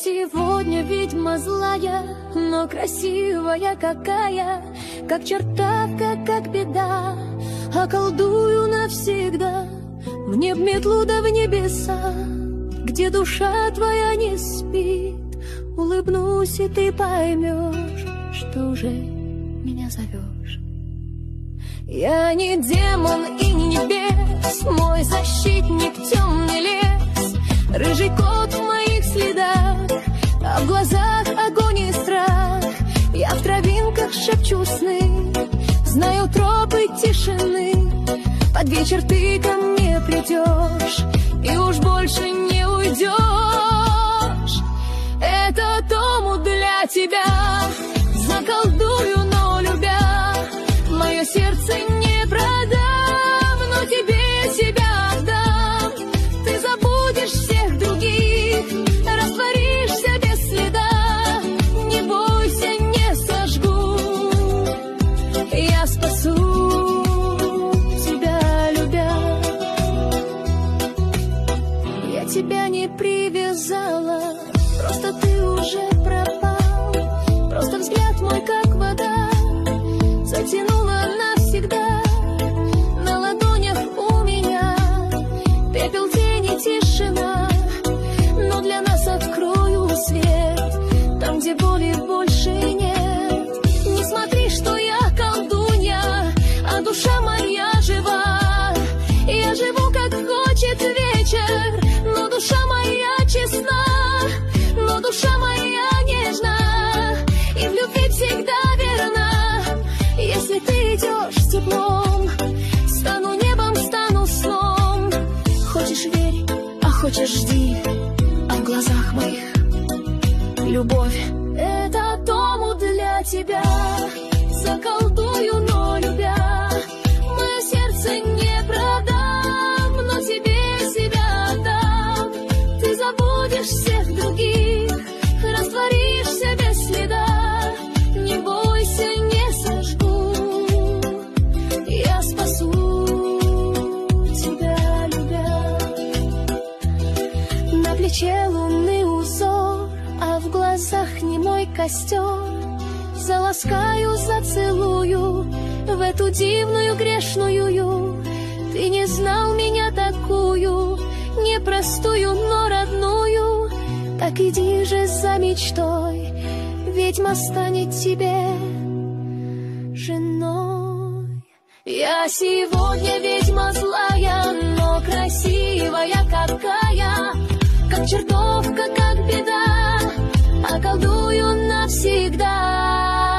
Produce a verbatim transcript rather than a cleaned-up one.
сегодня ведьма злая, но красивая какая, как чертовка, как беда, околдую навсегда. Мне б метлу да в небеса, где душа твоя не спит. Улыбнусь, и ты поймешь, что уже меня зовешь. Я не демон и не небес, мой защитник темный лес, рыжий кот в моих следах, а в глазах огонь и страх. Я в травинках шепчу сны, знаю тропы тишины. Под вечер ты ко мне придешь, и уж больше не уйдешь. Это дом для тебя, заколдую, но любя. Мое сердце не продам, но тебе себя отдам. Ты забудешь всех других, растворишься без следа. Не бойся, не сожгу, я спасу тебя, любя. Я тебя не привязала, просто ты уже пропал. Просто взгляд мой, как вода, затянула навсегда. На ладонях у меня пепел, тени, тишина. Но для нас открою свет, там, где боли больше нет. Не смотри, что я колдунья, а душа моя жива. Я живу, как хочет вечер, но душа моя честна. Но душа моя нежна и в любви всегда верна. Если ты идешь с теплом, стану небом, стану сном. Хочешь верь, а хочешь жди, а в глазах моих любовь. Это дом для тебя, заколдую, но любя. Мое сердце не продам, но тебе себя отдам. Ты забудешь всех других, растворишься без следа. Не бойся, не сожгу, я спасу тебя, любя. На плече лунный узор, а в глазах немой костер. Заласкаю, зацелую в эту дивную грешную. Ты не знал меня такую, непростую, но родную. Так иди же за мечтой, ведьма станет тебе женой. Я сегодня ведьма злая, но красивая какая, как чертовка, как беда, околдую навсегда.